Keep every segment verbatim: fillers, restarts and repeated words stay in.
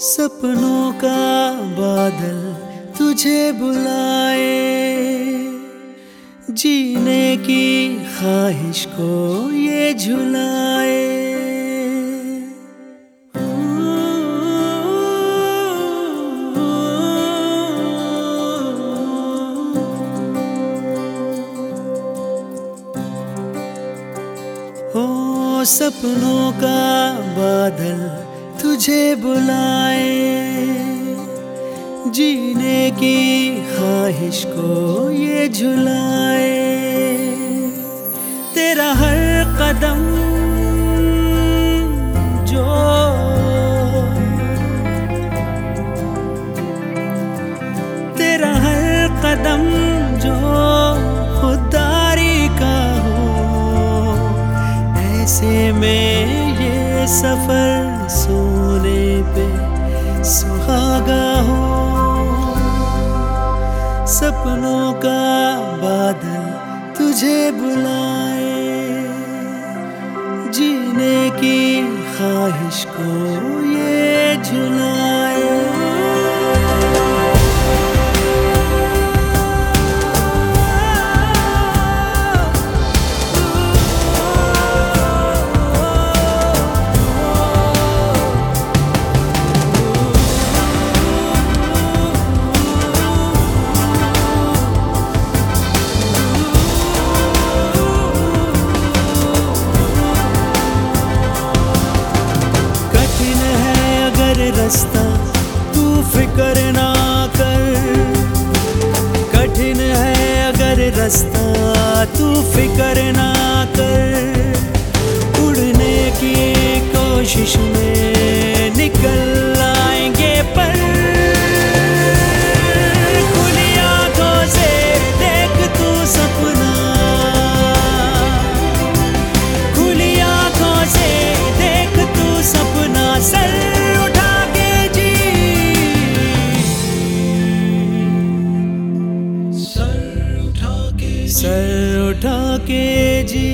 सपनों का बादल तुझे बुलाए, जीने की ख्वाहिश को ये झुलाए। ओ सपनों का बादल तुझे बुलाए, जीने की ख्वाहिश को ये झुलाए। तेरा हर कदम जो तेरा हर कदम जो खुदारी का हो, ऐसे में ये सफर सोने पे सुहागा हो। सपनों का बादल तुझे बुलाए, जीने की ख्वाहिश को ये झुलाए। रास्ता तू फिक्र ना कर, कठिन है अगर रास्ता तू फिक्र ना कर। उड़ने की कोशिश में निकल आएंगे पर, खुली आंखों से देख तू सपना, खुली आंखों से देख तू सपना। सर सर उठा के जी,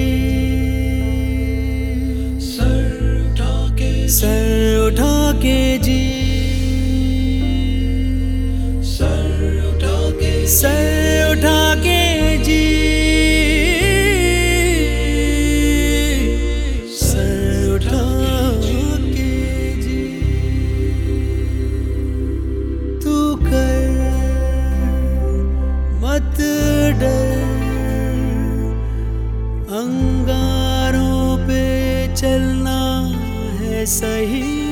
सर उठा के सर उठा के जी, सर उठा के सर उठा के जी, सर उठा के जी। तू कर मत डर, अंगारों पे चलना है सही।